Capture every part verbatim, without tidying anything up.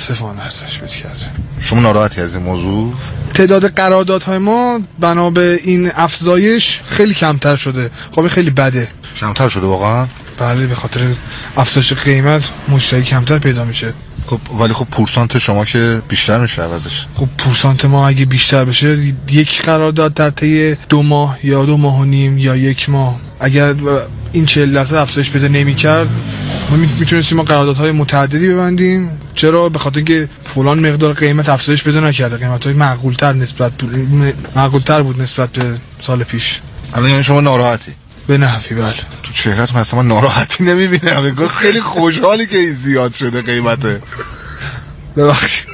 متاسفانه ازش بد کرده. شما ناراحتی از این موضوع؟ تعداد قراردادهای ما بنا به این افزایش خیلی کمتر شده. خب خیلی بده. کمتر شده واقعا؟ بله، به خاطر افزایش قیمت مشتری کمتر پیدا میشه. خب ولی خب پورسانت شما که بیشتر میشه عوضش. خب پورسانت ما اگه بیشتر بشه، یک قرارداد در طی دو ماه یا دو ماه و نیم یا یک ماه اگر این چهل درصد افزایش پیدا نمی‌کرد، ما میتونستیم ما قراردادهای متعددی ببندیم. چرا؟ به خاطر اینکه فلان مقدار قیمت افزایش پیدا نکرده، قیمت‌های معقول‌تر نسبت معقول‌تر بود نسبت به سال پیش. الان یعنی شما ناراحتی؟ به نحوی بله. تو چهره‌ت مثلا ناراحتی نمی‌بینم، انگار خیلی خوشحالی که این زیاد شده قیمته. ببخشید.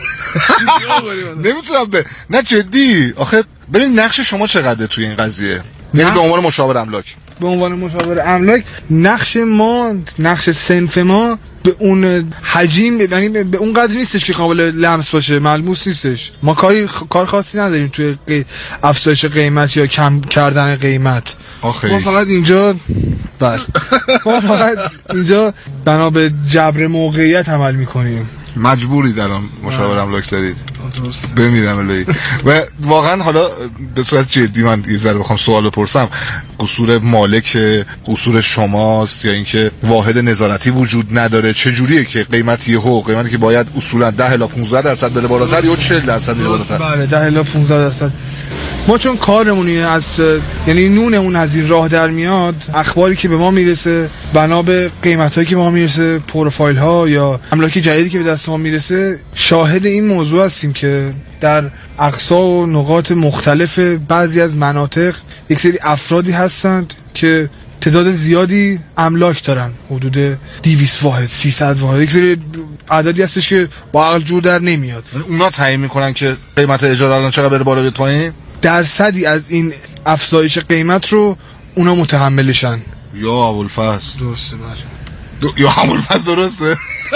نمیتونم به نه جدی. آخه ببین نقش شما چقدره توی این قضیه؟ یعنی به عنوان مشاور املاک. به عنوان مشاور املاک نقش ما، نقش صنف ما به اون حجم، یعنی به اون قدر نیستش که قابل لمس باشه، ملموس نیستش. ما کاری خ... کار خاصی نداریم توی قی... افزایش قیمت یا کم کردن قیمت. آخه ما فقط اینجا بله ما فقط اینجا بنا به جبر موقعیت عمل میکنیم. مجبوری در آن مشاور املاک دارید. بمیرم الهی. و واقعا حالا به صورت جدی من یه ذره بخوام سوال بپرسم، قصور مالک، قصور شماست یا اینکه واحد نظارتی وجود نداره؟ چه جوریه که قیمت یهو قیمتی که باید اصولا ده الی پانزده درصد بره بالاتر یا چهل درصد میره بالاتر؟ بله ده الی پانزده درصد. ما چون کارمونی از یعنی نونمون از این راه در میاد، اخباری که به ما میرسه بنا به قیمتایی که به ما میرسه، پروفایل ها یا املاک جدیدی که به دست ما میرسه، شاهد این موضوع هستیم که در اقصا و نقاط مختلف بعضی از مناطق یک سری افرادی هستند که تعداد زیادی املاک دارن، حدود دویست واحد، سیصد واحد، یک سری عددی هستش که با عقل جور در نمیاد. اونا تعیین میکنن که قیمت اجاره الان چقدر بره بالا بیاد پایین؟ درصدی از این افزایش قیمت رو اونا متحملشن. یا ابوالفضل درسته بله. دو... یا ابوالفضل درسته.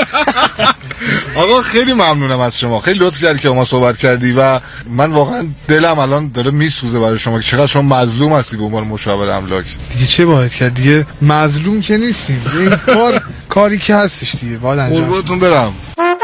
آقا خیلی ممنونم از شما، خیلی لطف کردی که با ما صحبت کردی و من واقعا دلم الان داره میسوزه برای شما که چقدر شما مظلوم هستی به عنوان مشاور املاک. دیگه چه باید کرد؟ دیگه مظلوم که نیستیم، این کار کاری که هستش دیگه باید انجام. قربونتون برم.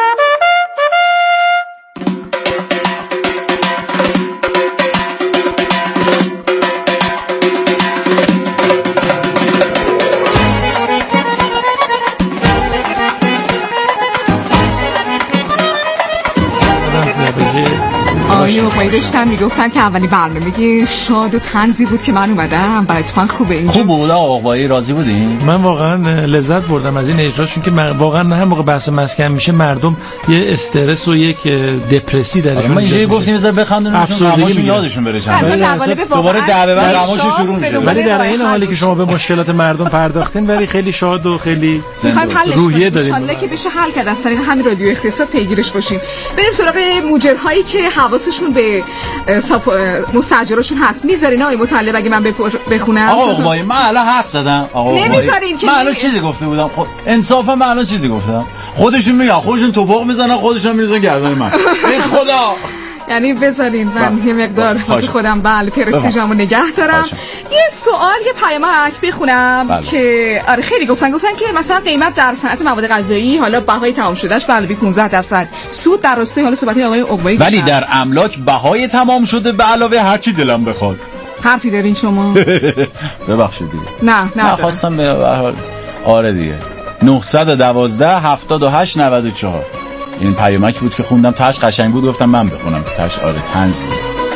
آقای آقایی داشتن میگفتن که اولی برنامه شاد و طنزی بود که من اومدم. برای تو من خوبه اینجا؟ خوب بود آقایی، راضی بودین؟ من واقعا لذت بردم از این اجراشون که واقعا هر موقع بحث مسکن میشه مردم یه استرس و یک دپرسی درشون. ما اینجا گفتیم بذار بخندونشون غماشون یادشون بره چند دوباره دعوه بعد غماشون شروع میشه. ولی در این حالی که شما به مشکلات مردم پرداختین ولی خیلی شاد و خیلی روحیه دارین. ان شاءالله که بشه حل کرد از طریق همین رادیو اقتصاد پیگیرش باشیم. بریم سراغ مجرهایی که حواسشون به مستاجرشون هست. میذارین آقای مطلب اگه من بخونم؟ آقا آقای من الان حرف زدم. آقا نمیذارین که من الان چیزی گفته بودم. خود انصافا من الان چیزی گفتم. خودشون میگن، خودشون توپق میزنن، خودشون میریزن گردن من. ای خدا. یعنی بذارین من یه مقدار واسه خودم بله پرستیژمو نگه دارم. یه سوال یه پیامک بخونم بله. که آره خیلی گفتن گفتن که مثلا قیمت در صنعت مواد غذایی حالا بهای تمام شدهش به علاوه پانزده درصد سود در راستای حالا صحبت آقای عقبایی، ولی در املاک بهای تمام شده به علاوه هر چی دلم بخواد. حرفی دارین شما؟ ببخشید دیگه. نه نه نه خواستم به حال آره دیگه. نهصد و دوازده هفتاد و هشت نود و چهار این پیامکی بود که خوندم. تاش قشنگ بود گفتم من بخونم. تاش آره طنز بود.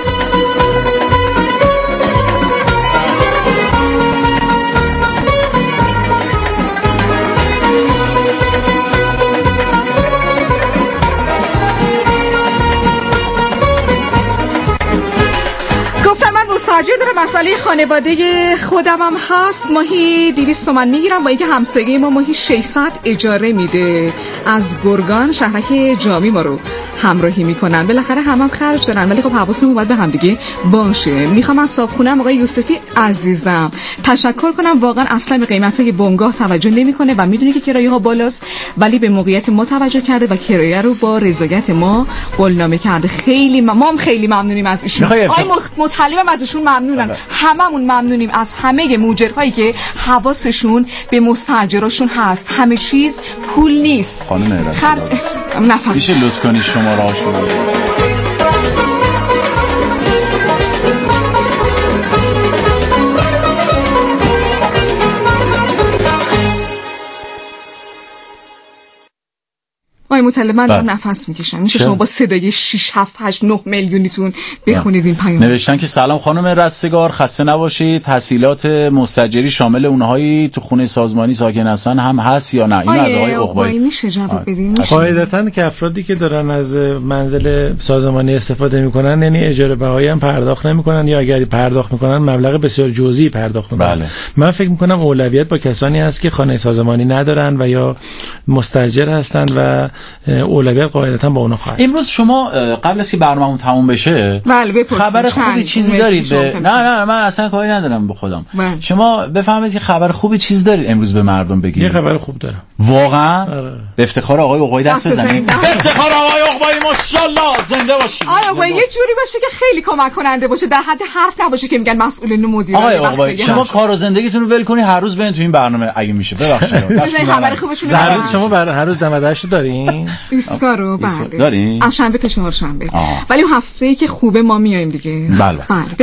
مستاجر داره، مسئله خانواده خودم هم هست. ماهی دویست تومن میگیرم با اینکه همسایه ما ماهی ششصد اجاره میده. از گرگان شهرک جامی ما رو همراهی میکنن. بالاخره هم هم خرج دارن ولی خب حواسمون باید به هم دیگه باشه. میخوام از صاحبخونه‌ام آقای یوسفی عزیزم تشکر کنم. واقعا اصلا به قیمتای بنگاه توجه نمیکنه و میدونه که کرایه ها بالاست ولی به موقعیت ما توجه کرده و کرایه رو با رضایت ما قولنامه کرده. خیلی ما هم خیلی ممنونیم از ایشون. آقای مطلبم از ایشون ممنونن. هممون ممنونیم از همه مؤجرهایی که حواسشون به مستاجراشون هست. همه چیز پول نیست. خانم خر... نفس میشه لطف کنی شما راهشو آی مطلب من دارم نفس میکشم. میشه شما با صدای شش هفت هشت نه میلیونیتون بخونید این پیام؟ نوشتن که سلام خانم رستگار، خسته نباشید. تحصیلات مستاجری شامل اونهایی تو خونه سازمانی ساکن هستن هم هست یا نه؟ این از آقای عقبایی میشه جواب بدین؟ قاعدتاً که افرادی که دارن از منزل سازمانی استفاده میکنن یعنی اجاره بهایی هم پرداخت نمیکنن یا اگری پرداخت میکنن مبلغ بسیار جزئی پرداخت میکنن. بله. من فکر میکنم اولویت با کسانی هست که خانه سازمانی ندارن و یا مستاجر هستن و اولویت قاعدتاً با اونها خواهد. امروز شما قبل از که برنامه‌مون تموم بشه بله خبر خوبی چیزی دارید به... نه نه من اصلا کاری ندارم به خودم. بله. شما بفهمید که خبر خوبی چیز دارید امروز به مردم بگید. یه خبر خوب دارم واقعا. آره. به افتخار آقای عقبایی دست بزنید. به افتخار آقای عقبایی ماشاءالله زنده باشید. آقای عقبایی یه جوری باشه که خیلی کمک کننده باشه، در حد حرف نباشه که میگن مسئولین و مدیران. آقای عقبایی شما کار و زندگیتون رو ول کنی هر روز برین تو این برنامه اگه میشه. ببخشید. خبر خوبشون هر روز شما بر هر روز نود و هشت دارین؟ ایستگارو بله. دارین؟ از شنبه تا چهارشنبه. ولی هفته‌ای که خوبه ما میایم دیگه. بله.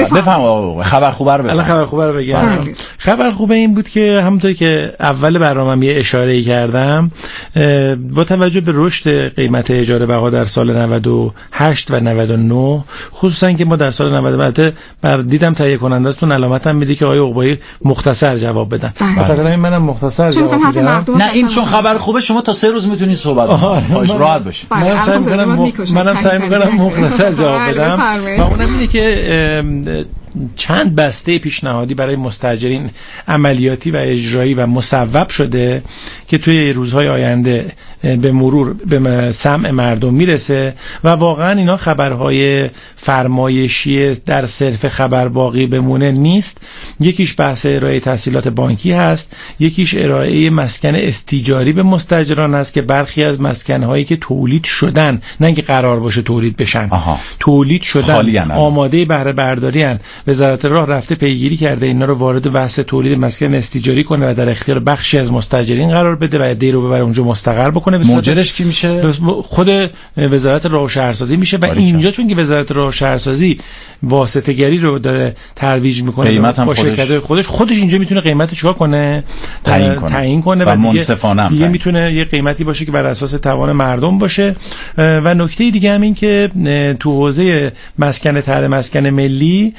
بفهم خبر خوبه رو بفهم. الان خبر خوبه رو بگم. بله. خبر خوبه این بود که همونطور که اول برنامه‌ام یه اشاره‌ای کردم با توجه به رشد قیمت اجاره بها در سال نود و هشت و نود و نه خصوصا که ما در سال نود بر دیدم تهیه کننده‌تون علامتم میده که آقای عقبایی مختصر جواب بدن. بخاطر همین منم مختصر جواب میدم. نه این چون خبر خوبه شما تا سه روز میتونید صحبت کنید. راحت باشید. منم سعی می‌کنم منم سعی می‌کنم مختصر جواب بدم و اونم اینه که چند بسته پیشنهادی برای مستاجرین عملیاتی و اجرایی و مصوب شده که توی روزهای آینده به مرور به سمع مردم میرسه و واقعا اینا خبرهای فرمایشی در صرف خبر باقی بمونه نیست. یکیش بحث ارائه تسهیلات بانکی هست، یکیش ارائه مسکن استیجاری به مستاجران هست که برخی از مسکن‌هایی که تولید شدن نه اینکه قرار باشه تولید بشن آها. تولید شدن آماده بهره برداری ان. وزارت راه رفته پیگیری کرده اینا رو وارد بحث تولید مسکن استیجاری کنه و در اختیار بخشی از مستاجرین قرار بده و عده‌ای رو ببره اونجا مستقر بکنه. مؤجرش کی میشه؟ خود وزارت راه و شهرسازی میشه و اینجا چون که وزارت راه و شهرسازی واسطه گری رو داره ترویج میکنه با شرکت خودش خودش اینجا میتونه قیمت چیکار کنه تعیین کنه تعیین کنه و, و منصفانه دیگه میتونه یه قیمتی باشه که بر اساس توان مردم باشه. و نکته دیگه هم این که تو حوزه مسکن طرح مسکن ملی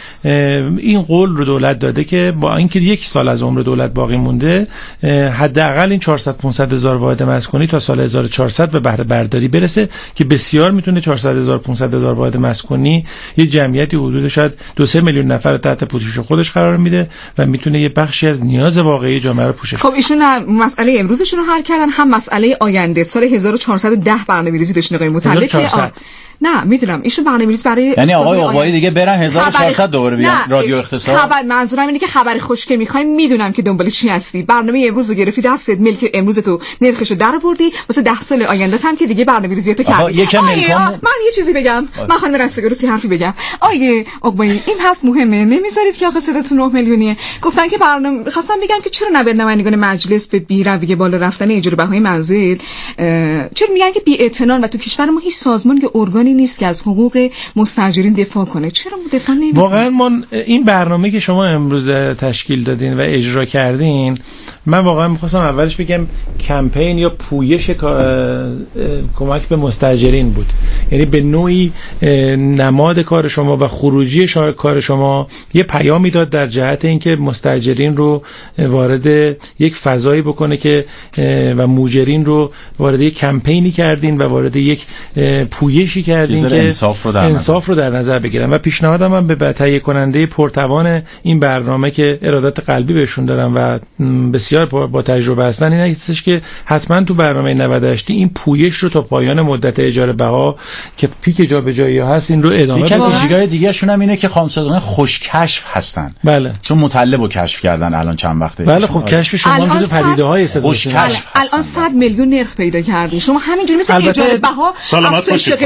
این قول رو دولت داده که با اینکه یک سال از عمر دولت باقی مونده حداقل این چهارصد پانصد هزار واحد مسکونی تا سال هزار و چهارصد به بهره برداری برسه که بسیار میتونه چهارصد هزار پانصد هزار واحد مسکونی یه جمعیتی حدود شاید دو سه میلیون نفر تحت پوشش خودش قرار میده و میتونه یه بخشی از نیاز واقعی جامعه رو پوشش. خب ایشون مسئله امروزشون رو حل کردن هم مسئله آینده سال هزار و چهارصد و ده برنامه‌ریزی داشتن آقای مطلب که نه میدونم ایشون برنامه‌ریزی برای یعنی آقای عقبایی دیگه برن هزار و چهارصد دوباره بیان رادیو اقتصاد. خبر منظورم اینه که خبر خوش که می‌خوایم میدونم که دنبال چی هستی. برنامه امروز رو گرفتی دستت ملک امروز تو نرخشو درآوردی واسه ده سال آینده هم که دیگه برنامه‌ریزیاتو کردی. من یه چیزی بگم. من خانم رستگار سی حرفی بگم. آیه عقبایی این حرف مهمه. نمیذارید که آخه صداتون نه میلیونیه. گفتن که برنامه خواستم بگم که چرا نباید نمایندگان مجلس به بی‌رویه بالا رفتن اجاره بهای منزل چرا میگن که بی‌اعتنا و تو کشور ما هیچ سازمان یا ارگانی نیست که از حقوق مستاجرین دفاع کنه. چرا دفاع نمی‌کنه؟ واقعا ما این برنامه که شما امروز تشکیل دادین و اجرا کردین من واقعا می‌خواستم اولش بگم کمپین یا پویش کمک به مستاجرین بود. یعنی به نوعی نماد کار شما و خروجی کار شما یه پیامی داد در جهت اینکه مستاجرین رو وارد یک فضایی بکنه که و مؤجرین رو وارد یک کمپینی کردین و وارد یک پویشی کردین که انصاف رو در, انصاف رو در نظر بگیرن. و پیشنهادم هم به تهیه کننده پرتوان این برنامه که ارادت قلبی بهشون دارم و بسیار با تجربه هستن این هستش که حتما تو برنامه نود و هشت این پویش رو تا پایان مدت اجاره بها که پیک جابجایی هست این رو ادامه بدن. یکی ویژگی دیگه شون هم اینه که خانم‌صادقان خوشکشف هستن. بله. چون مطلب رو کشف کردن الان چند وقته. بله خب کشف شما هم جزو پدیده‌های خوشکشف الان صد میلیون نرخ پیدا کردین. شما همینجوری مثل اجاره بها سلامت باشید. قیمت البته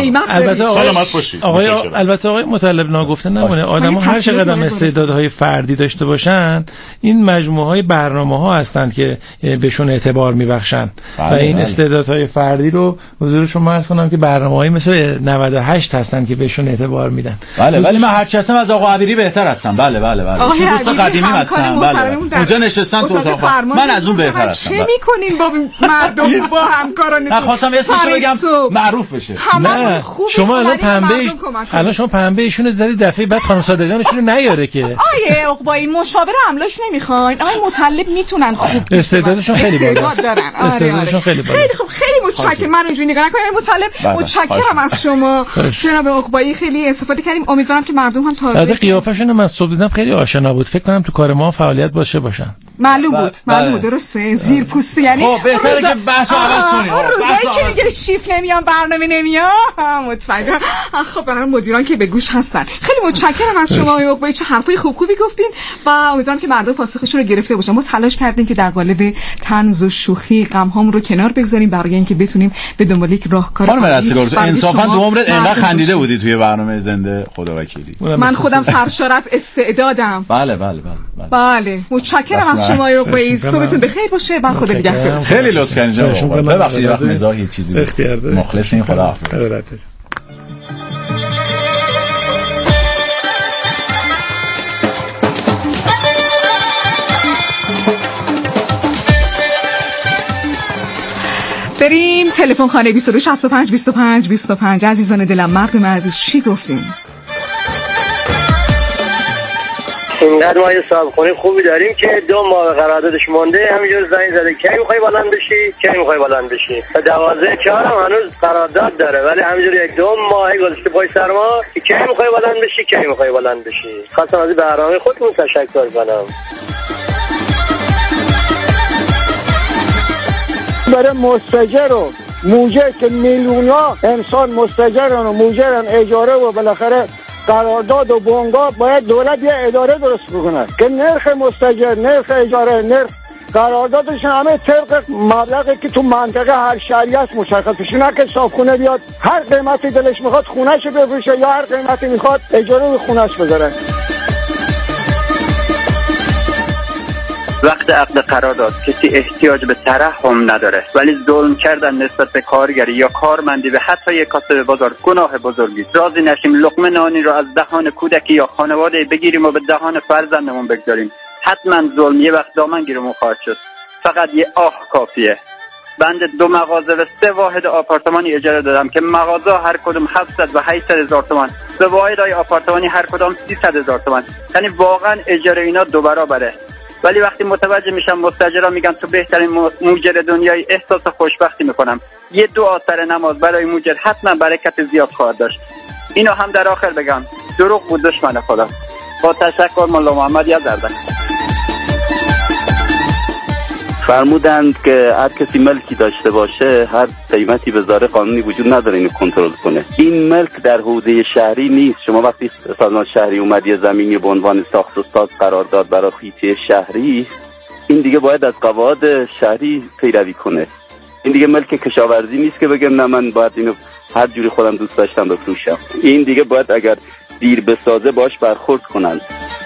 البته سلامت باشید. آقای البته آقای مطلب ناگفته نمونه، آدم‌ها هر چقدر هم استعدادهای فردی داشته باشن، این مجموعه‌های برنامه‌ها هستند که بهشون اعتبار میبخشن و این استعدادهای فردی رو حضور شما عرض کنم که برنامه‌های مثل نود و هشت هستن که بهشون اعتبار میدن. بله ولی من هر چی هستم از آقا عبیری بهتر هستم. بله بله بله چون دوست قدیمی هستم. بله اونجا نشستن تو اتاق، من از اون بهتر هستم. چه می‌کنین با مردم با همکارانتون؟ من خواستم اسمش رو بگم معروف بشه. نه شما الان پنبه الان شما پنبه ایشون زدی دفعه بعد خانم صادقیانشون رو نیاره که. آیه عقبایی مشاور املاک نمیخواین؟ آقای مطلب میتونن خوب استعدادشون خیلی بالاست. استعدادشون خیلی بالاست. خیلی خوب خیلی متشکرم. من اینجوری نگاه نکنید مطلب. متشکرم از شما جناب عقبایی، خیلی استفاده کردیم. امیدوارم که مردم هم تازه بعد قیافشون من صبح دیدم خیلی آشنا بود. فکر کنم تو کار ما فعالیت باشه باشن. معلوم بود معلوم بود درسته. زیرپوستی یعنی خب بهتره که بحث عوض کنیم. اون روزایی که میگه شیف نمیان برنامه نمیاد متفکرم. خب برای مدیران که به گوش هستن خیلی متشکرم از شما آقای عقبایی، چه حرفای خوب خوبی گفتین و امیدوارم که مردم پاسخشون رو گرفته باشن. ما تلاش کردیم که در قالب طنز و شوخی غم هام رو کنار بگذاریم برای اینکه بتونیم به دنبال یک راهکار خانم رستگار تو انصافا تو عمرت انقدر خندیده بودی توی برنامه زنده خدا وکیلی. من خودم سرشار از استعدادم. بله بله بله بله متشکرم از شما آقای عقبایی. صبحتون بخیر باشه. بعد خدا نگهدار. خیلی لطف کردین جناب. ببخشید وقت مزاحی چیزی مخلصین. خدا حافظ. بریم تلفن خانه بیست و دو شصت و پنج بیست و پنج بیست و پنج. عزیزان دلم مردم عزیز چی گفتین؟ اینقدر ما یه صاحب خونه خوبی داریم که دو ماه قراردادش مونده، همینجور زنگ زده کی میخوای بلند بشی کی میخوای بلند بشی تا دوازده چهار هم هنوز قرارداد داره ولی همینجور یک دو ماه گذشته پای سر ما کی میخوای بلند بشی کی میخوای بلند بشی. خواستم از برنامه خودتون تشکر کنم. برای مستاجر و موجر که میلیون‌ها انسان مستاجرن و موجرن اجاره و بالاخره قرارداد و بونگا باید دولت یه اداره درست بکنه که نرخ مستاجر، نرخ اجاره، نرخ قراردادشون همه طبق مبلغی که تو منطقه هر شهری است مشخص بشه، نه که صاحبخونه بیاد هر قیمتی دلش میخواد خونه‌شو بفروشه یا هر قیمتی میخواد اجاره به خونه‌اش بذاره. وقت عقد قرارداد کسی احتیاج به ترحم نداره ولی ظلم کردن نسبت به کارگری یا کارمندی و حتی یک کاسب بازار گناه بزرگی. راضی نشیم لقمه نانی رو از دهان کودکی یا خانواده بگیریم و به دهان فرزندمون بگذاریم. حتما ظلم یه وقت دامن گیرمون خواهد شد. فقط یه آه کافیه. بنده دو مغازه و سه واحد آپارتمانی اجاره دادم که مغازه هر کدوم هفتصد و هشتصد هزار تومان، سه واحدهای آپارتمانی هر کدام سیصد هزار تومان. یعنی واقعا اجاره اینا دو برابره. ولی وقتی متوجه میشم مستاجرها میگن تو بهترین موجر دنیای احساس خوشبختی میکنم. یه دعا سر نماز برای موجر حتما برکت زیاد خواهد داشت. اینو هم در آخر بگم دروغ بود دشمن خدا. با تشکر مولا محمد یزدان. فرمودند که هر کسی ملکی داشته باشه هر قیمتی بذاره قانونی وجود نداره اینو کنترل کنه. این ملک در حوزه شهری نیست. شما وقتی سازمان شهری اومد یه زمینی به عنوان ساخت و ساز قرار داد برای خیریه شهری، این دیگه باید از قواعد شهری پیروی کنه. این دیگه ملک کشاورزی نیست که بگم نه من باید اینو هر جوری خودم دوست داشتم بفروشم. این دیگه باید اگر دیر بسازه باش برخورد کنن.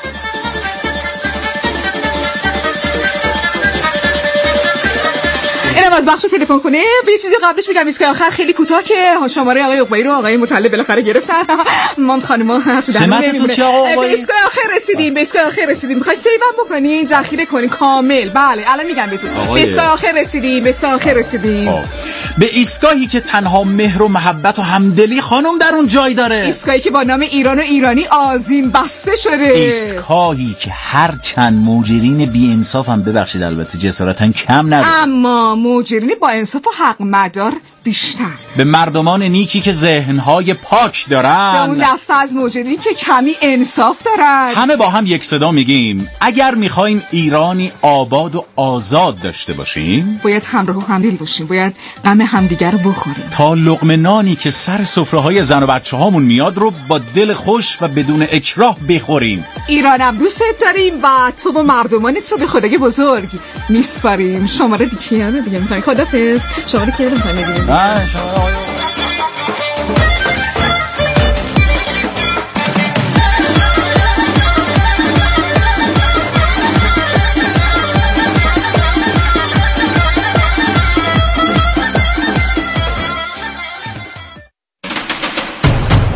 اینم از بخش تلفن کنه. یه چیزی قبلش میگم ایستگاه آخر خیلی کوتاه که شماره آقای عقبایی رو آقای مطلب بالاخره گرفتن. ما خانم‌ها حرف در نمیمونه. به ایستگاه آخر رسیدیم. به ایستگاه آخر رسیدیم. می‌خوای سیوم بکنین، ذخیره کنین کامل. بله الان میگم بهتون. به ایستگاه آخر رسیدیم. به ایستگاه آخر رسیدیم. به ایستگاهی که تنها مهر و محبت و همدلی خانم در اون جای داره. ایستگاهی که با نام ایران و ایرانی آذین بسته شده. ایستگاهی که هر چند موجرین بی انصاف هم ببخشید البته جسارتاً کم نداره. اما موجرین با انصاف و حق مدار بیشتر. به مردمان نیکی که ذهنهای پاک دارن. به اون دسته از موجرین که کمی انصاف دارن. همه با هم یک صدا میگیم اگر میخوایم ایرانی آباد و آزاد داشته باشیم باید همراه و همدل باشیم. باید غم همدیگر رو بخوریم تا لقمه نانی که سر سفره‌های زن و بچه‌هامون میاد رو با دل خوش و بدون اکراه بخوریم. ایرانم دوست داریم و تو و مردمانت رو به خدای بزرگ میسپاریم. شماره دیگه رو دیگه می‌خواید خدافظ. شماره کی رو می‌خواید بگید؟ نه شماره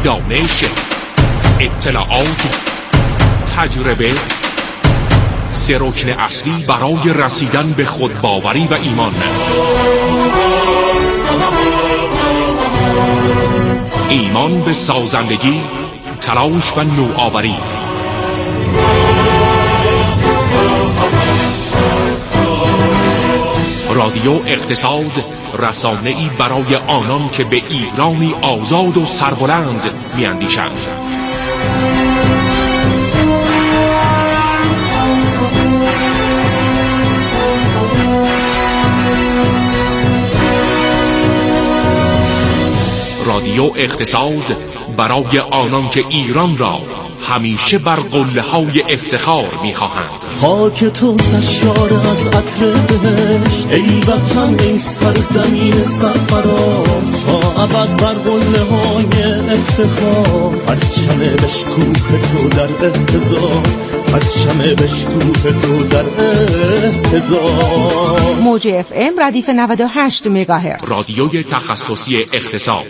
دانش، اطلاعات، تجربه، سه رکن اصلی برای رسیدن به خودباوری و ایمان. ایمان به سازندگی، تلاش و نوآوری. رادیو اقتصاد، رسانه‌ای برای آنان که به ایرانی آزاد و سربلند می‌اندیشند. رادیو اقتصاد برای آنان که ایران را همیشه بر قله‌های افتخار می‌خواهند. خاک تو سرشار از عطر بهشت، ای وطن ای سرزمین سرفراز، تا ابد بر قله‌های افتخار، پرچم بشکوه تو در اهتزاز، پرچم بشکوه تو در اهتزاز. موج اف ام ردیف نود و هشت مگاهرتز، رادیوی تخصصی اقتصاد.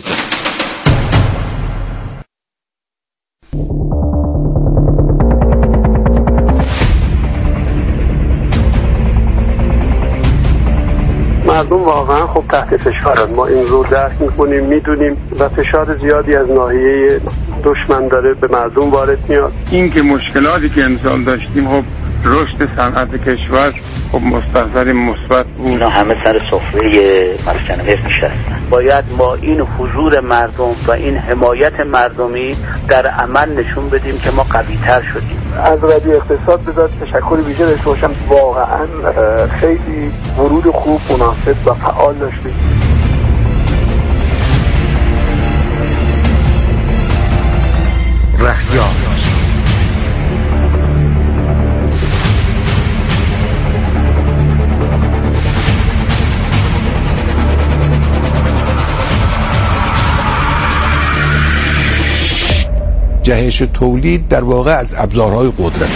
مردم واقعا خب تحت فشارن. ما این رو درک میکنیم، میدونیم و فشار زیادی از ناحیه دشمن داره به مردم وارد میاد. این که مشکلاتی که امسال داشتیم خب رشد صنعت کشور خب مستقبل مثبت بود. اینا همه سر سفره مسکن مصر نشستن. باید ما این حضور مردم و این حمایت مردمی در عمل نشون بدیم که ما قوی‌تر شدیم. از رادیو اقتصاد بذات تشکر ویژه داشته باشم. واقعا خیلی ورود خوب، مناسب و فعال داشتیم. رهیافت جهش تولید در واقع از ابزارهای قدرت.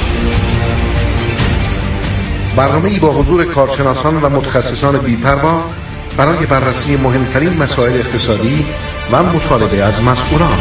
برنامه‌ای با حضور کارشناسان و متخصصان بی‌پروا برای بررسی مهمترین مسائل اقتصادی و مطالبه از مسئولان.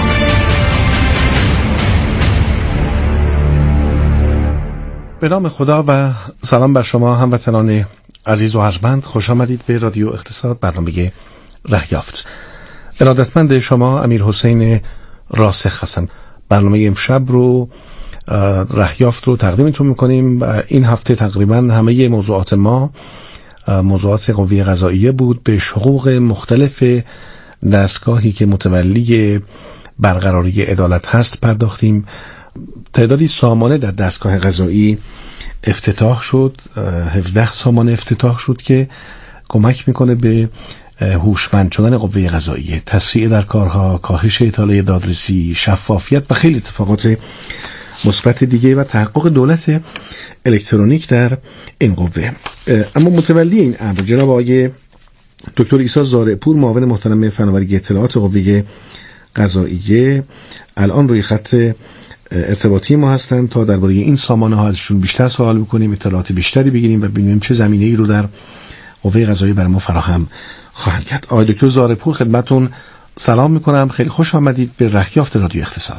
به نام خدا و سلام بر شما هموطنان عزیز و ارجمند. خوش آمدید به رادیو اقتصاد، برنامه رهیافت. ارادتمند شما امیر حسین راسخ هستم. برنامه امشب رو رهیافت رو تقدیمتون میکنیم. این هفته تقریبا همه موضوعات ما موضوعات قوه قضاییه بود. به حقوق مختلف دستگاهی که متولی برقراری عدالت هست پرداختیم. تعدادی سامانه در دستگاه قضایی افتتاح شد، هفده سامانه افتتاح شد که کمک میکنه به هوشمند شدن قوه قضاییه، تسریع در کارها، کاهش اطاله دادرسی، شفافیت و خیلی اتفاقات مثبت دیگه و تحقق دولت الکترونیک در این قوه. اما متولی این امر جناب آقای دکتر عیسی زارعپور، معاون محترم فناوری اطلاعات قوه قضاییه، الان روی خط ارتباطی ما هستند تا درباره این سامانه ها ازشون بیشتر سوال بکنیم، اطلاعات بیشتری بگیریم و ببینیم چه زمینه‌ای رو در قوه قضاییه برای ما فراهم خواهند کرد. آقای دکتر زارعپور خدمتتون سلام میکنم، خیلی خوش آمدید به رهیافت رادیو اقتصاد.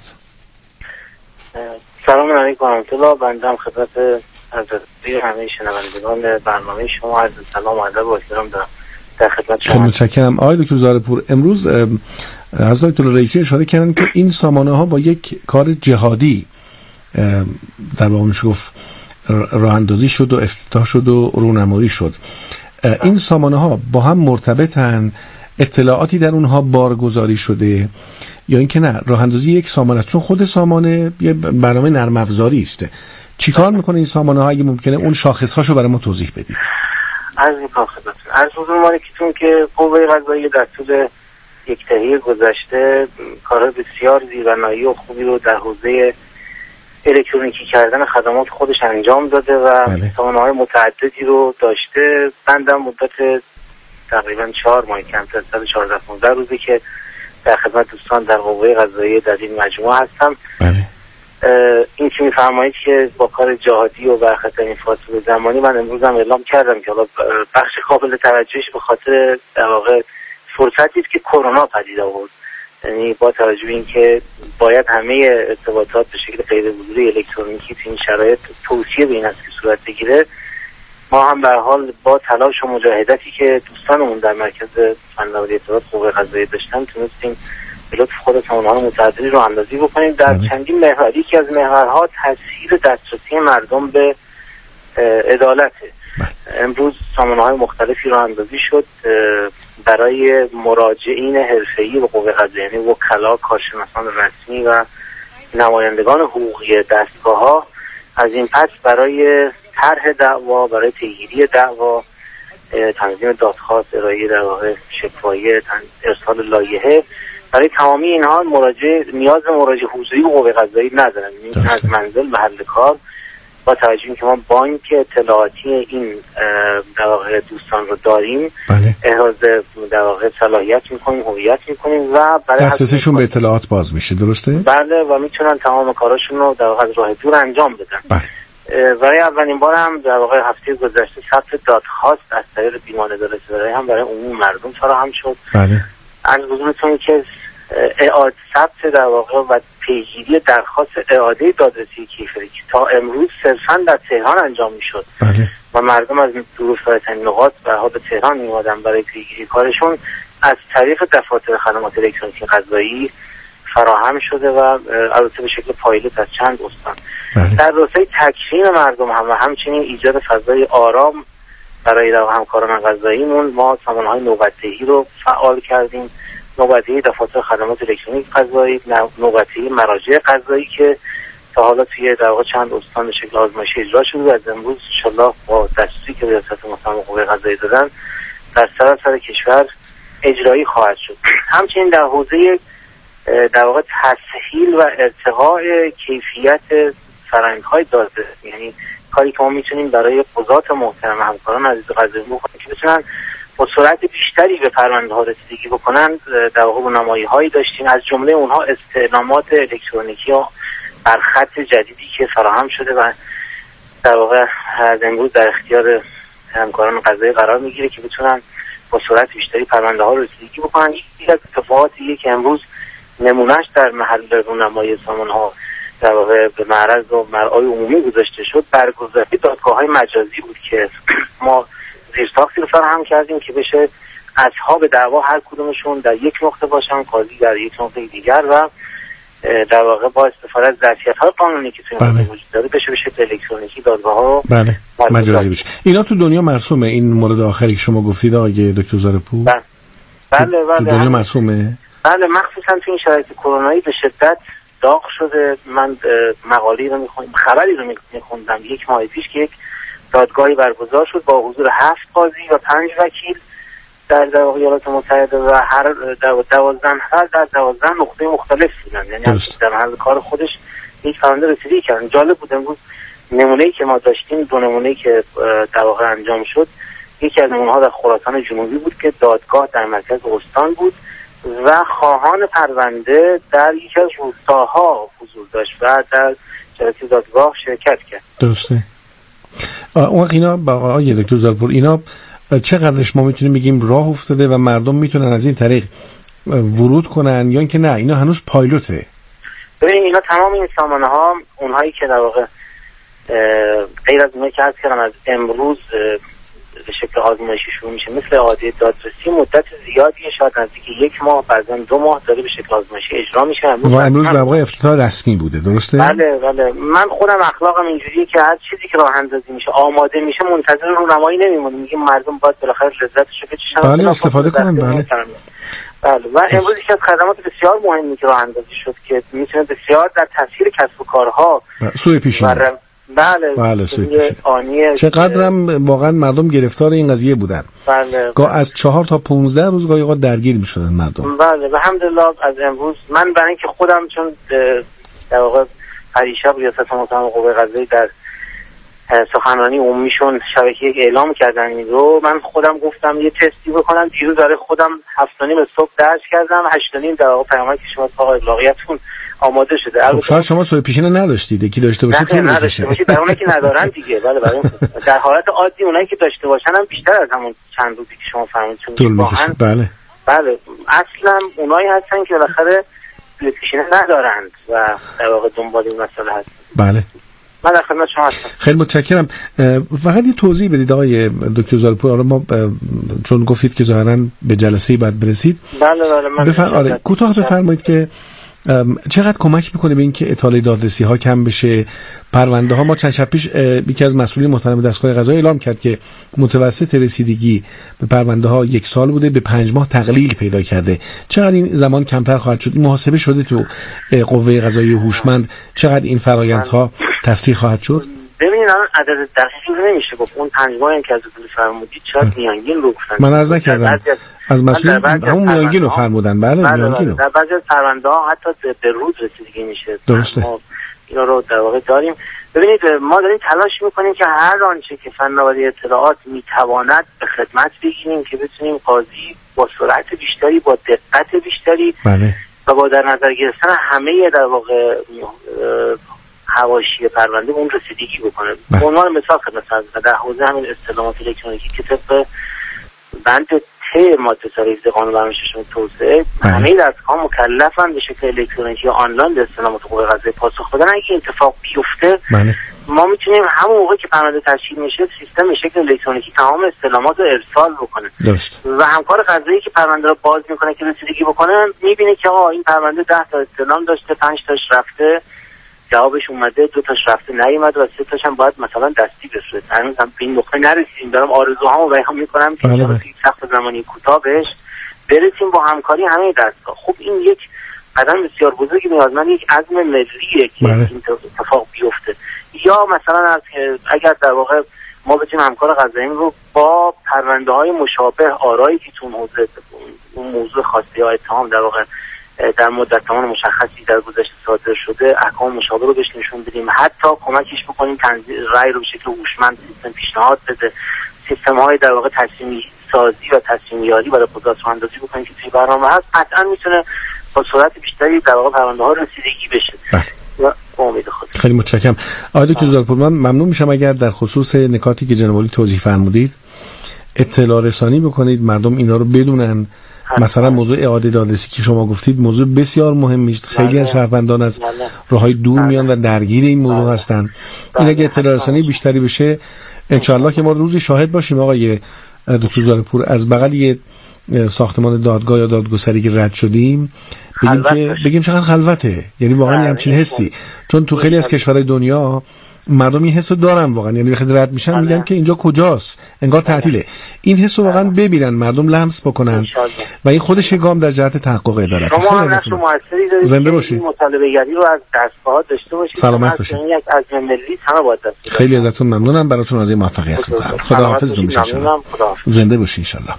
سلام علیکم و رحمت الله. بنده خدمت حضرت همه شنوندگان برنامه شما عرض سلام و ادب و احترام دارم. در خدمت شما. متشکرم. آقای دکتر زارعپور، امروز از دکتر رئیسی اشاره کردن که این سامانه ها با یک کار جهادی در واقع میشه گفت راه اندازی شد و افتتاح شد و رونمایی شد. این سامانه ها با هم مرتبطن؟ اطلاعاتی در اونها بارگذاری شده یا اینکه نه راه اندازی یک سامانه؟ چون خود سامانه یه برنامه نرم افزاری است. چیکار میکنه این سامانه ها؟ اگه ممکنه اون شاخص هاشو برای ما توضیح بدید. عرض میکنم خدمتتون. عرض حضور مالکتون که قوه قضاییه در طول یک دهه گذشته کارهای بسیار زیربنایی و خوبی رو در حوزه الکترونیکی کردن خدمات خودش انجام داده و سامانه‌های متعددی رو داشته. بندم مدت تقریبا چهار ماه کمتر از چهارده پانزده روزی که در خدمت دوستان در قوه قضاییه در این مجموعه هستم. بله. این که میفرمایید که با کار جهادی و برخط این فاصله زمانی، من امروز هم اعلام کردم که حالا بخش قابل توجهش به خاطر در واقع فرصتی است که کرونا پدید آورد یعنی با توجه به اینکه باید همه ارتباطات به شکل غیر حضوری الکترونیکی تو این شرایط توصیه به این است که صورت بگیره، ما هم به هر حال با تلاش و مجاهدتی که دوستانمون در مرکز فناوری اطلاعات قوه قضاییه داشتن تونستیم به لطف خودتون اونها رو متعددی رو اندازی بکنیم. در چندین محور، یکی از محورها تسهیل دسترسی مردم به عدالته. امروز سامانه‌های مختلفی رو اندازی شد برای مراجعین حرفه‌ای به قوه قضاییه، یعنی وکلا، کارشناسان رسمی و نمایندگان حقوقی دستگاه‌ها. از این پس برای طرح دعوا، برای پیگیری دعوا، تنظیم دادخواست، ارائه در واقع شکوایه، ارسال لایحه، برای تمامی اینها مراجعه نیاز به مراجعه حضوری به قوه قضاییه ندارن. این از منزل محل کار با توجه اینکه ما بانک اطلاعاتی این در واقع دوستان رو داریم، بله. احراز در واقع صلاحیت میکنیم، هویت میکنیم و برای دسترسیشون به اطلاعات باز میشه، درسته؟ بله، و میتونن تمام کاراشون رو در واقع از راه دور انجام بدن. بله. برای اولین بار هم در واقع هفته گذشته ثبت دادخواست از طریق بیمه عدالت برای هم برای عموم مردم فراهم شد. بله. از حضورتون که اعاده ثبت در واقع و پیگیری درخواست اعاده دادرسی کیفری که تا امروز صرفاً در تهران انجام میشد. بله. و مردم از دورترین نقاط به به تهران میومدن برای پیگیری کارشون، از طریق دفاتر خدمات الکترونیکی قضایی فراهم شده و البته به شکل پایلوت از چند استان. بله. در راستای تکریم مردم هم و همچنین ایجاد فضای آرام برای همکاران قضاییمون ما سامانه‌های نوبت‌دهی رو فعال کردیم. نوبت‌دهی دفاتر خدمات الکترونیک قضایی، نوبت‌دهی مراجع قضایی که تا حالا توی در واقع چند استان به شکل آزمایشی اجرا شده و از امروز انشالله با دستوری که ریاست مستقیم قوه قضاییه دادن در سراسر کشور اجرایی خواهد شد. همچنین در حوزه در واقع تسهیل و ارتقاء کیفیت فرآیندهای دادرسی، یعنی کاری که ما میتونیم برای قضات محترم همکاران عزیز قضایی بکنیم که بتونن با سرعت بیشتری به پرونده ها رسیدگی بکنن، در واقع نمایی هایی داشتیم. از جمله اونها استعلامات الکترونیکی و بر خط جدیدی که فراهم شده و در واقع از امروز در اختیار همکاران قضایی قرار میگیره که بتونن با سرعت بیشتری پرونده ها رسیدگی بکنن. یکی از اتفاقاتیه که امروز نمونهش در محل رونمایی سامان ها در واقع به معرض و مرعای عمومی گذاشته شد، برگزاری دادگاه های مجازی بود که ما زیرساختی رو فراهم کردیم که بشه اصحاب دعوا هر کدومشون در یک نقطه باشن، قاضی در یک نقطه دیگر و در واقع با استفاده از ظرفیت‌های قانونی که توی بله. وجود داره بشه به شکل الکترونیکی دادگاه ها بله مجازی بشه. اینا تو دنیا مرسومه؟ این مورد آخری که شما گفتید آقای دکتر زارپور بله بله تو دنیا مرسومه؟ بله، مخصوصا تو این شرایط کرونایی به شدت داغ شده. من مقاله‌ای رو می‌خوندم، خبری رو می‌خوندم یک ماه پیش که یک دادگاهی برگزار شد با حضور هفت قاضی و پنج وکیل در ایالات متحده و هر دوازده نفر در دوازده نقطه مختلف بودن، یعنی در محل کار خودش یک پرونده رسیدگی کردن. جالب بود امروز نمونه‌ای که ما داشتیم، دو نمونه‌ای که در واقع انجام شد، یکی از اونها در خراسان جنوبی بود که دادگاه در مرکز استان بود و خواهان پرونده در یکی از روستاها حضور داشت و در جلسه دادگاه شرکت کرد. درسته. اون وقت اینا با آقای دکتر زارپور اینا چقدرش ما میتونیم بگیم راه افتاده و مردم میتونن از این طریق ورود کنن یا اینکه نه اینا هنوز پایلوته؟ ببینید اینا تمام این سامانه ها اونهایی که در واقع غیر از اونایی که عرض کردم از امروز به شکل آزمایشی شروع میشه، مثل اعاده دادرسی مدت زیادیه، شاید نزدیک یک ماه بعضا دو ماه داره به شکل آزمایشی اجرا میشه. و امروز در واقع افتتاح رسمی بوده، درسته؟ بله بله. من خودم اخلاقم اینجوریه که هر چیزی که راه اندازی میشه آماده میشه منتظر رونمایی نمیمونیم، میگیم مردم باید بالاخره لذتشو بکشن، بله استفاده کنن. بله بله. و امروز یکی از خدمات بسیار مهمی که راه اندازی شد که میتونه بسیار در تسهیل کسب و کارها سوء پیشینه بله بله آنیه چقدرم واقعا مردم گرفتار این قضیه بودن. بله گاه از چهار تا پونزده روز گاهی اوقات درگیر میشدن مردم. بله و الحمدلله از امروز من برای اینکه خودم چون در واقع پریشب ریاست مستقیم قوه قضاییه در سخنرانی عمومیشون شبکه یک اعلام کردن این رو، من خودم گفتم یه تستی بکنم. دیروز برای خودم هفت و نیم صبح درس کردم، هشت و نیم در واقع پیامک که شما تا ابلاغیتون آماده شده. خب شاید شما سوء پیشینه نداشتید، یکی داشته باشید که نداشته باشید، برای اونایی که ندارن دیگه. بله برای در حالت عادی اونایی که داشته باشن هم بیشتر از همون چند روزی که شما فرمودید. طول می‌کشه. بله بله اصلا اونایی هستن که بالاخره پیشینه ندارند و در واقع دنبال این مسئله هستن. بله من در خدمت شما هستم. خیلی متشکرم. فقط یه توضیح بدید آقای دکتر زارپور. آره ما چون گفتید که ظاهراً به جلسه بعد برسید. بله بله من بفر... آره کوتاه بفرمایید که چقدر کمک میکنه به اینکه اطاله دادرسی ها کم بشه، پرونده ها. ما چند شب پیش یکی از مسئولین محترم دستگاه قضایی اعلام کرد که متوسط رسیدگی به پرونده ها یک سال بوده، به پنج ماه تقلیل پیدا کرده. چقدر این زمان کمتر خواهد شد؟ این محاسبه شده تو قوه قضاییه هوشمند چقدر این فرآیندها تسریع خواهد شد؟ ببینید الان عدد دقیقی نمیشه گفت. اون پنج ماهی که از دول فرمودید شاید میانگین رو گفتن. من عرض کردم از مسئولین همون میانگین رو فرمودن. بله میانگین رو در بعضی از پرونده ها حتی به روز رسیدگی میشه. درسته. ما اینا رو در واقع داریم. ببینید ما داریم تلاش میکنیم که هر آنچه که فناوری اطلاعات میتواند به خدمت بگیریم که بتونیم قاضی با سرعت بیشتری، با دقت بیشتری بله. و با در نظر گرفتن همه در واقع حواشی پرونده اون رسیدگی بکنه. به عنوان مثال خدمت در حوزه همین استلامات الکترونیکی که طبق بند ته ماده سه قانون برنامه ششم توسعه همه دستگاه مکلفن به شکل الکترونیکی آنلاین به استلامات حقوق قضایی پاسخ بدن. اگه اتفاق بیفته بله. ما میتونیم همون موقع که پرونده تشکیل میشه سیستم به شکل الکترونیکی تمام استلامات رو ارسال بکنه. درست. و همکار قضایی که پرونده رو باز میکنه که رسیدگی بکنه میبینه که آقا این پرونده ده تا استلام داشته، پنج تاش رفته جوابش اومده، دو تاش رفته نیومده و سه تاش هم باید مثلا دستی بشه. هنوز هم به این نقطه نرسیدیم. دارم آرزوهامو بیان میکنم که ان توی سخت زمانی کوتاه بهش برسیم با همکاری همه دستگاه. خب این یک قدم بسیار بزرگی نیازمند یک عزم ملیه که این اتفاق بیفته. یا مثلا اگر در واقع ما بتونیم همکار قضاییمون رو با پرونده های مشابه آرایی که تو حوزه اون موضوع خاصی یا اتهام در واقع در مدت زمان مشخصی در گذشته صادر شده احکام مشابه رو بهش نشون بدیم، حتی کمکش بکنیم تنظیم رأی رو به شکل هوشمند سیستم پیشنهاد بده، سیستم های در واقع تصمیم سازی و تصمیم یاری برای قضات اندازی بکنیم که توی برنامه هست، قطعا میتونه با سرعت بیشتری در واقع پرونده ها رسیدگی بشه. و امید خود. خیلی متشکرم. آقای دکتر زارپور، من ممنون میشم اگر در خصوص نکاتی که جناب عالی توضیح فرمودید اطلاع رسانی بکنید، مردم اینا رو بدونن. مثلا موضوع اعاده دادرسی که شما گفتید موضوع بسیار مهمی است. خیلی از شهروندان از راههای دور میان و درگیر این موضوع هستند. این اگه اطلاع رسانی بیشتری بشه انشالله که ما روزی شاهد باشیم آقای دکتر زارپور از بغل یه ساختمان دادگاه یا دادگستری که رد شدیم بگیم که بگیم چقدر خلوته، یعنی واقعا همچین حسی. چون تو خیلی از کشورهای دنیا مردم این حسو دارن واقعا، یعنی وقتی رد میشن میگن که اینجا کجاست، انگار تعطیله. این حسو واقعا ببینن، مردم لمس بکنن و این خودش گام در جهت تحقق عدالت. شما هم نقش موثری دارید. زنده باشید. مطالبه گری رو از دستگاه داشته باشید. سلامت باشید. یک از ملی همه باید دست. خیلی ازتون ممنونم، براتون آرزوی موفقیت میکنم. خداحافظتون بشه ان شاء الله. زنده باشید ان شاء الله.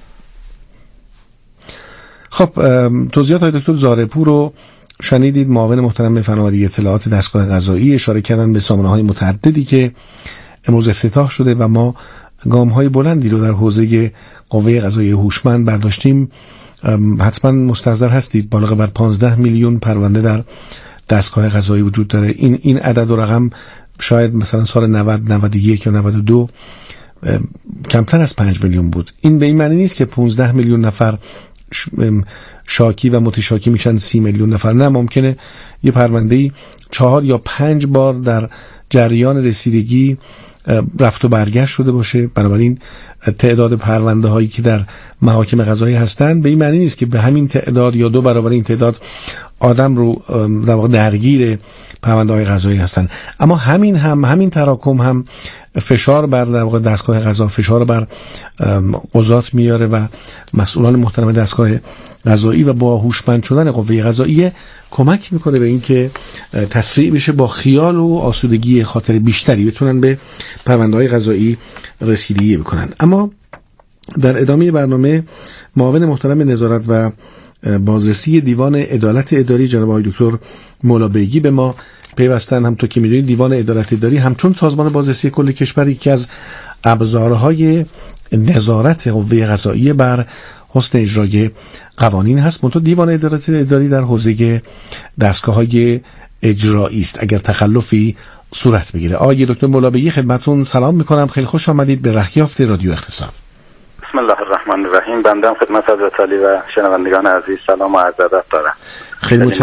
خب توضیحات های دکتر زارپور رو شنیدید. معاون محترم فناوری اطلاعات دستگاه قضایی اشاره کردن به سامانه‌های متعددی که امروز افتتاح شده و ما گام‌های بلندی رو در حوزه قوه قضاییه هوشمند برداشتیم. حتما مستحضر هستید بالغ بر پانزده میلیون پرونده در دستگاه قضایی وجود داره. این این عدد و رقم شاید مثلا سال نود، نود و یک یا نود و دو کمتر از پنج میلیون بود. این به این معنی نیست که پانزده میلیون نفر شاکی و متشاکی میشن سی میلیون نفر. نه، ممکنه یه پرونده‌ای چهار یا پنج بار در جریان رسیدگی رفت و برگشت شده باشه. بنابراین تعداد پرونده هایی که در محاکم قضایی هستند به این معنی نیست که به همین تعداد یا دو برابر این تعداد آدم رو در واقع درگیر پرونده های قضایی هستند. اما همین هم همین تراکم هم فشار بر در واقع دستگاه قضا، فشار بر قضات میاره و مسئولان محترم دستگاه قضایی و با هوشمند شدن قوه قضاییه کمک میکنه به اینکه تسریع بشه، با خیال و آسودگی خاطر بیشتری بتونن به پرونده های قضایی رسیدگی بکنن. اما در ادامه برنامه معاون محترم نظارت و بازرسی دیوان عدالت اداری جناب آقای دکتر مولابیگی به ما پیوستن. همونطور که میدونید دیوان عدالت اداری همچون سازمان بازرسی کل کشور یکی از ابزارهای نظارت قوه قضاییه بر حسن اجرای قوانین هست. منتها دیوان عدالت اداری در حوزه دستگاه‌های اجرایی است اگر تخلفی صورت بگیره. آقای دکتر مولابیگی خدمتتون سلام میکنم، خیلی خوش آمدید به رهیافت رادیو اقتصاد. بسم الله الرحمن الرحیم. بنده خدمت حضرت علی و شنوندگان عزیز سلام و عرض ادب دارم. خیلی